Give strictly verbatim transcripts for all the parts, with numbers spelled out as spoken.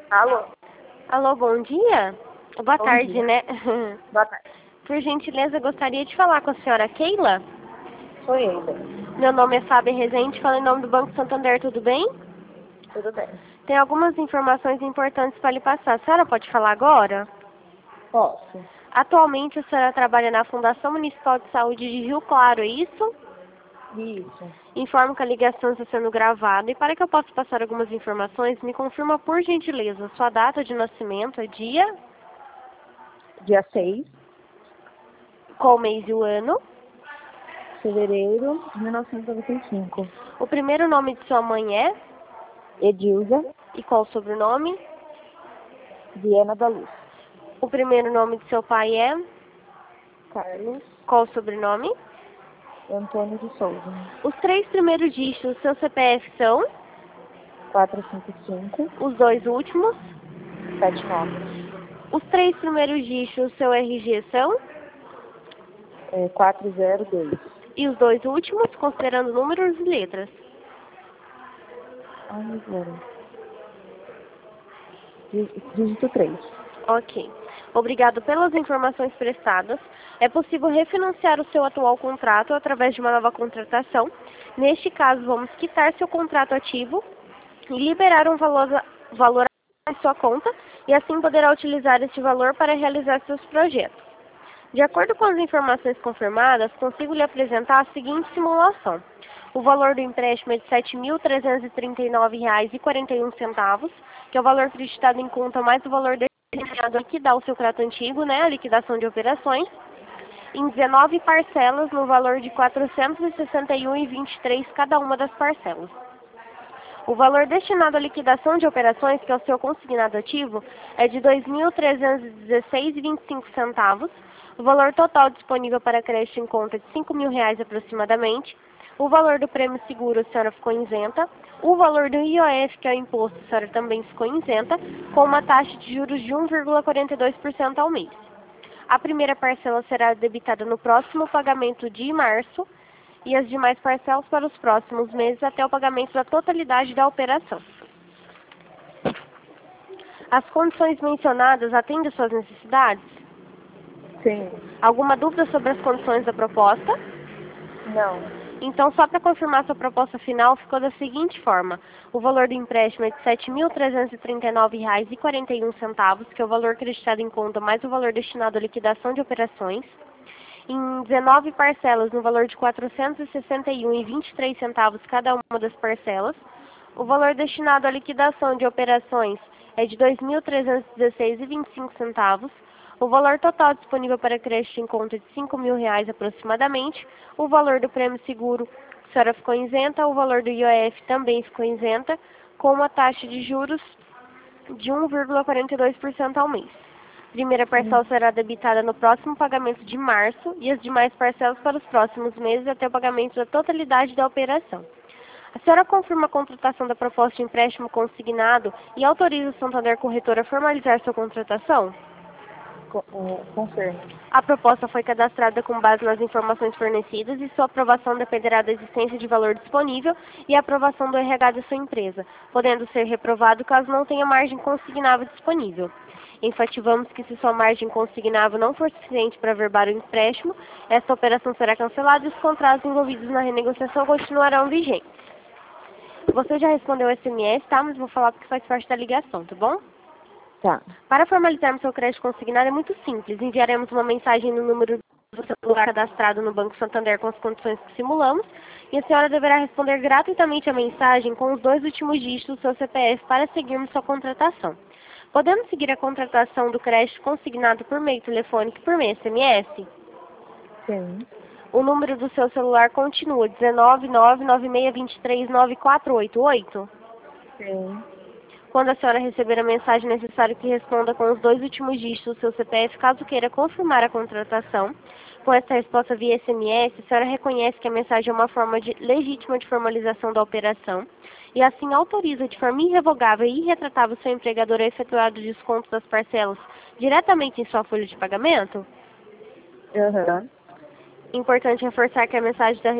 Alô? Alô, bom dia? Boa Bom tarde, dia. né? Boa tarde. Por gentileza, gostaria de falar com a senhora Keila. Sou eu. Meu nome é Fábio Rezende, falo em nome do Banco Santander, tudo bem? Tudo bem? Tem algumas informações importantes para lhe passar. A senhora pode falar agora? Posso? Atualmente, a senhora trabalha na Fundação Municipal de Saúde de Rio Claro, é isso? Isso. Informo que a ligação está sendo gravada e para que eu possa passar algumas informações, me confirma por gentileza sua data de nascimento, é dia, Dia seis qual mês e o ano, de fevereiro de mil novecentos e noventa e cinco. o primeiro nome de sua mãe é Edilza e qual o sobrenome, Viana da Luz. o primeiro nome de seu pai é, Carlos qual o sobrenome, Antônio de Souza. os três primeiros dígitos do seu C P F são, quatrocentos e cinquenta e cinco, os dois últimos, setenta e nove. os três primeiros dígitos do seu R G são, É, quatrocentos e dois. e os dois últimos, considerando números e letras. Ai, agora. Dí- Dígito três. Ok. Obrigado pelas informações prestadas. É possível refinanciar o seu atual contrato através de uma nova contratação. Neste caso, vamos quitar seu contrato ativo e liberar um valor, valor em sua conta e assim poderá utilizar este valor para realizar seus projetos. De acordo com as informações confirmadas, consigo lhe apresentar a seguinte simulação. O valor do empréstimo é de sete mil trezentos e trinta e nove reais e quarenta e um centavos, que é o valor acreditado em conta mais o valor destinado a liquidar o seu contrato antigo, né, a liquidação de operações, em dezenove parcelas no valor de quatrocentos e sessenta e um reais e vinte e três centavos cada uma das parcelas. O valor destinado à liquidação de operações, que é o seu consignado ativo, é de dois mil trezentos e dezesseis reais e vinte e cinco centavos. O valor total disponível para crédito em conta é de cinco mil reais aproximadamente. O valor do prêmio seguro, a senhora ficou isenta. O valor do I O F, que é o imposto, a senhora também ficou isenta, com uma taxa de juros de um vírgula quarenta e dois por cento ao mês. A primeira parcela será debitada no próximo pagamento de março e as demais parcelas para os próximos meses até o pagamento da totalidade da operação. As condições mencionadas atendem às suas necessidades? Sim. Alguma dúvida sobre as condições da proposta? Não. Então, só para confirmar sua proposta final, ficou da seguinte forma. O valor do empréstimo é de sete mil trezentos e trinta e nove reais e quarenta e um centavos, que é o valor acreditado em conta mais o valor destinado à liquidação de operações, em dezenove parcelas no valor de quatrocentos e sessenta e um reais e vinte e três centavos cada uma das parcelas. O valor destinado à liquidação de operações é de dois mil trezentos e dezesseis reais e vinte e cinco centavos. O valor total disponível para crédito em conta é de cinco mil reais aproximadamente. O valor do prêmio seguro, a senhora ficou isenta. O valor do I O F também ficou isenta, com uma taxa de juros de um vírgula quarenta e dois por cento ao mês. A primeira parcela será debitada no próximo pagamento de março e as demais parcelas para os próximos meses até o pagamento da totalidade da operação. A senhora confirma a contratação da proposta de empréstimo consignado e autoriza o Santander Corretora a formalizar sua contratação? Co- é, Confirmo. A proposta foi cadastrada com base nas informações fornecidas e sua aprovação dependerá da existência de valor disponível e a aprovação do R H da sua empresa, podendo ser reprovado caso não tenha margem consignável disponível. Enfativamos que se sua margem consignável não for suficiente para averbar o empréstimo, esta operação será cancelada e os contratos envolvidos na renegociação continuarão vigentes. Você já respondeu o S M S, tá? Mas vou falar porque faz parte da ligação, tá bom? Tá. Para formalizarmos seu crédito consignado é muito simples. Enviaremos uma mensagem no número do celular cadastrado no Banco Santander com as condições que simulamos e a senhora deverá responder gratuitamente a mensagem com os dois últimos dígitos do seu C P F para seguirmos sua contratação. Podemos seguir a contratação do crédito consignado por meio telefônico e por meio S M S? Sim. O número do seu celular continua dezenove, nove nove seis dois três, nove quatro oito oito? Sim. Quando a senhora receber a mensagem, é necessário que responda com os dois últimos dígitos do seu C P F, caso queira confirmar a contratação. Com essa resposta via S M S, a senhora reconhece que a mensagem é uma forma de, legítima de formalização da operação e assim autoriza de forma irrevogável e irretratável seu empregador a efetuar o desconto das parcelas diretamente em sua folha de pagamento? Aham. Importante reforçar que a mensagem da,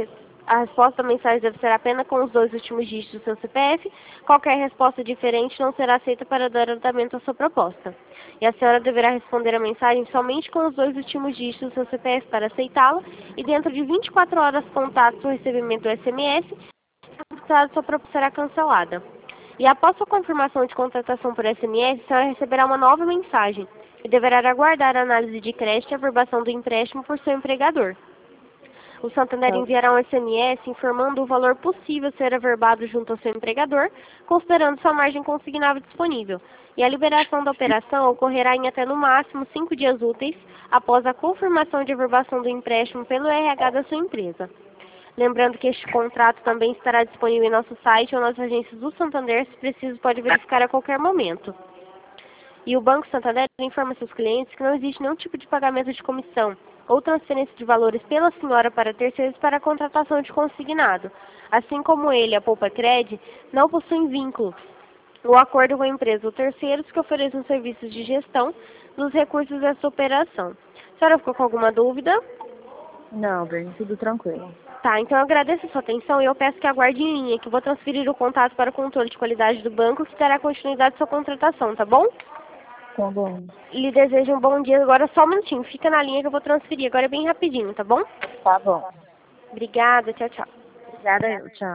A resposta da mensagem deve ser apenas com os dois últimos dígitos do seu C P F. Qualquer resposta diferente não será aceita para dar andamento à sua proposta. E a senhora deverá responder a mensagem somente com os dois últimos dígitos do seu C P F para aceitá-la, e dentro de vinte e quatro horas contatos o recebimento do S M S, a sua proposta será cancelada. E após sua confirmação de contratação por S M S, a senhora receberá uma nova mensagem e deverá aguardar a análise de crédito e a averbação do empréstimo por seu empregador. O Santander enviará um S M S informando o valor possível ser averbado junto ao seu empregador, considerando sua margem consignável disponível. E a liberação da operação ocorrerá em até no máximo cinco dias úteis após a confirmação de averbação do empréstimo pelo R H da sua empresa. Lembrando que este contrato também estará disponível em nosso site ou nas agências do Santander, se preciso pode verificar a qualquer momento. E o Banco Santander informa seus clientes que não existe nenhum tipo de pagamento de comissão ou transferência de valores pela senhora para terceiros para a contratação de consignado. Assim como ele, a Poupa Cred, não possuem vínculo ou acordo com a empresa ou terceiros que ofereçam serviços de gestão dos recursos dessa operação. A senhora ficou com alguma dúvida? Não, bem, tudo tranquilo. Tá, então eu agradeço a sua atenção e eu peço que aguarde em linha, que eu vou transferir o contato para o controle de qualidade do banco, que dará continuidade à sua contratação, tá bom? Tá bom. Lhe desejo um bom dia. Agora só um minutinho, fica na linha que eu vou transferir. Agora é bem rapidinho, tá bom? Tá bom. Obrigada, tchau, tchau. Obrigada eu, tchau.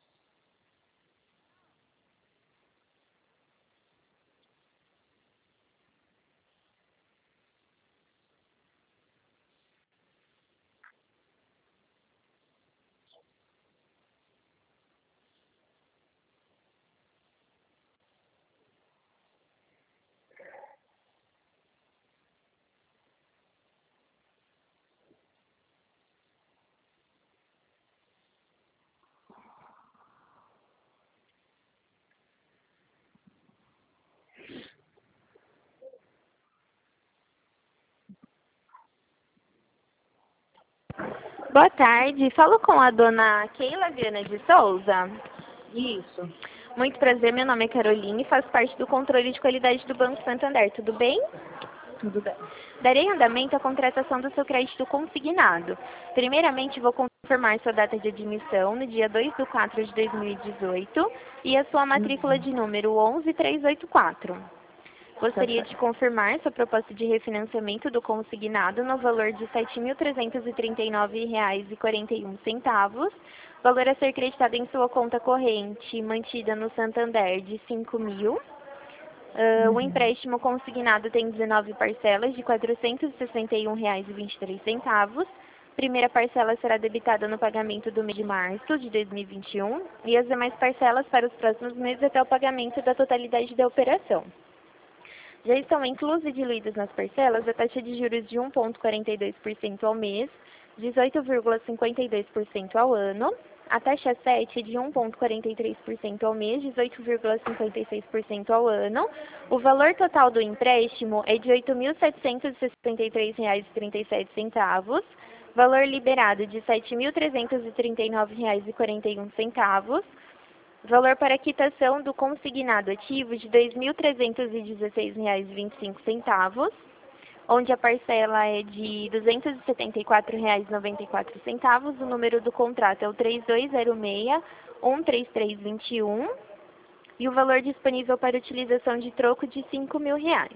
Boa tarde, falo com a dona Keila Viana de Souza. Isso. Muito prazer, meu nome é Caroline e faço parte do controle de qualidade do Banco Santander, tudo bem? Tudo bem. Darei andamento à contratação do seu crédito consignado. Primeiramente, vou confirmar sua data de admissão no dia dois de quatro de dois mil e dezoito e a sua matrícula de número onze três oito quatro. Gostaria de confirmar sua proposta de refinanciamento do consignado no valor de sete mil trezentos e trinta e nove reais e quarenta e um centavos, valor a ser creditado em sua conta corrente mantida no Santander de cinco mil. Uh, Uhum. O empréstimo consignado tem dezenove parcelas de quatrocentos e sessenta e um reais e vinte e três centavos. Primeira parcela será debitada no pagamento do mês de março de dois mil e vinte e um e as demais parcelas para os próximos meses até o pagamento da totalidade da operação. Já estão inclusas e diluídas nas parcelas a taxa de juros de um vírgula quarenta e dois por cento ao mês, dezoito vírgula cinquenta e dois por cento ao ano, a taxa sete de um vírgula quarenta e três por cento ao mês, dezoito vírgula cinquenta e seis por cento ao ano. O valor total do empréstimo é de oito mil setecentos e sessenta e três reais e trinta e sete centavos, valor liberado de sete mil trezentos e trinta e nove reais e quarenta e um centavos, valor para quitação do consignado ativo de dois mil trezentos e dezesseis reais e vinte e cinco centavos, onde a parcela é de duzentos e setenta e quatro reais e noventa e quatro centavos, o número do contrato é o três dois zero seis, um três três dois um e o valor disponível para utilização de troco de cinco mil reais.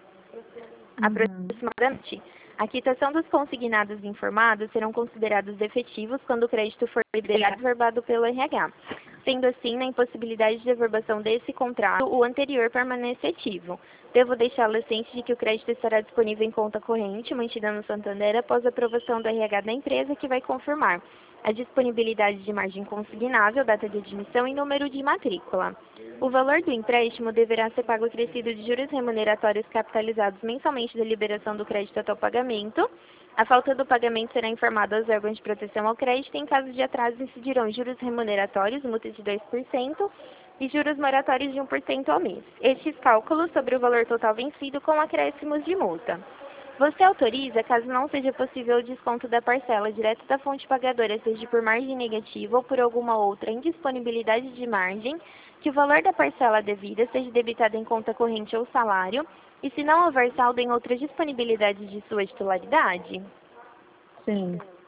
Aproximadamente, a quitação dos consignados informados serão considerados efetivos quando o crédito for liberado e averbado pelo R H. Sendo assim, na impossibilidade de averbação desse contrato, o anterior permanece ativo. Devo deixá-la ciente de que o crédito estará disponível em conta corrente, mantida no Santander, após a aprovação do R H da empresa, que vai confirmar a disponibilidade de margem consignável, data de admissão e número de matrícula. O valor do empréstimo deverá ser pago acrescido de juros remuneratórios capitalizados mensalmente da liberação do crédito até o pagamento. A falta do pagamento será informada aos órgãos de proteção ao crédito e, em caso de atraso, incidirão juros remuneratórios, multa de dois por cento e juros moratórios de um por cento ao mês. Estes cálculos sobre o valor total vencido com acréscimos de multa. Você autoriza, caso não seja possível o desconto da parcela direto da fonte pagadora, seja por margem negativa ou por alguma outra indisponibilidade de margem, que o valor da parcela devida seja debitado em conta corrente ou salário, e se não houver saldo em outra disponibilidade de sua titularidade? Sim.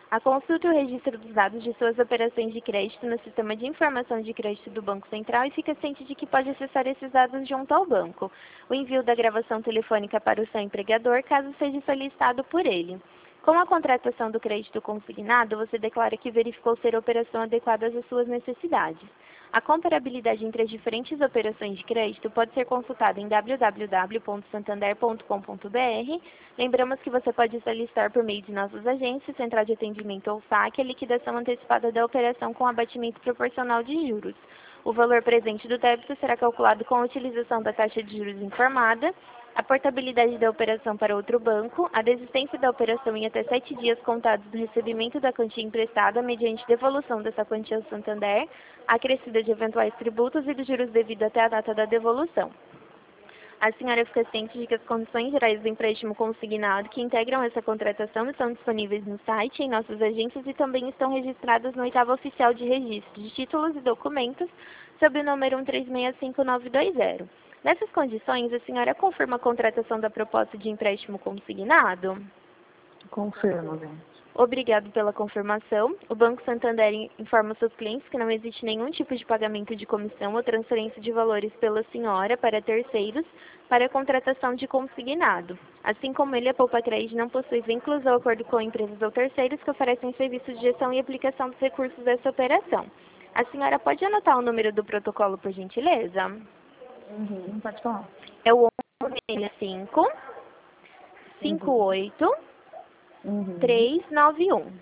A consulta e o registro dos dados de suas operações de crédito no Sistema de Informação de Crédito do Banco Central e fica ciente de que pode acessar esses dados junto ao banco. O envio da gravação telefônica para o seu empregador, caso seja solicitado por ele. Com a contratação do crédito consignado, você declara que verificou ser a operação adequada às suas necessidades. A comparabilidade entre as diferentes operações de crédito pode ser consultada em w w w ponto santander ponto com ponto b r. Lembramos que você pode solicitar por meio de nossas agências, central de atendimento ou saque, a liquidação antecipada da operação com abatimento proporcional de juros. O valor presente do débito será calculado com a utilização da taxa de juros informada, a portabilidade da operação para outro banco, a desistência da operação em até sete dias contados do recebimento da quantia emprestada mediante devolução dessa quantia ao Santander, a acrescida de eventuais tributos e dos juros devidos até a data da devolução. A senhora fica ciente de que as condições gerais do empréstimo consignado que integram essa contratação estão disponíveis no site, em nossas agências e também estão registradas no oitavo oficial de registro de títulos e documentos sob o número um três seis cinco nove dois zero. Nessas condições, a senhora confirma a contratação da proposta de empréstimo consignado? Confirmo, gente. Obrigado pela confirmação. O Banco Santander informa seus clientes que não existe nenhum tipo de pagamento de comissão ou transferência de valores pela senhora para terceiros para a contratação de consignado. Assim como ele, a Poupa Crédito não possui vínculos ou acordo com empresas ou terceiros que oferecem serviços de gestão e aplicação dos recursos dessa operação. A senhora pode anotar o número do protocolo, por gentileza? Uhum, pode falar. É o onze sessenta e cinco, cinquenta e oito, Uhum. trezentos e noventa e um.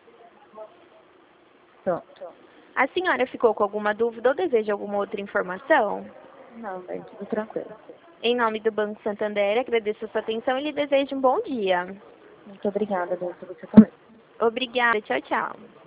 Pronto. A senhora ficou com alguma dúvida ou deseja alguma outra informação? Não, bem, tudo tranquilo. Em nome do Banco Santander, agradeço a sua atenção e lhe desejo um bom dia. Muito obrigada, Deus, você também. Obrigada, tchau, tchau.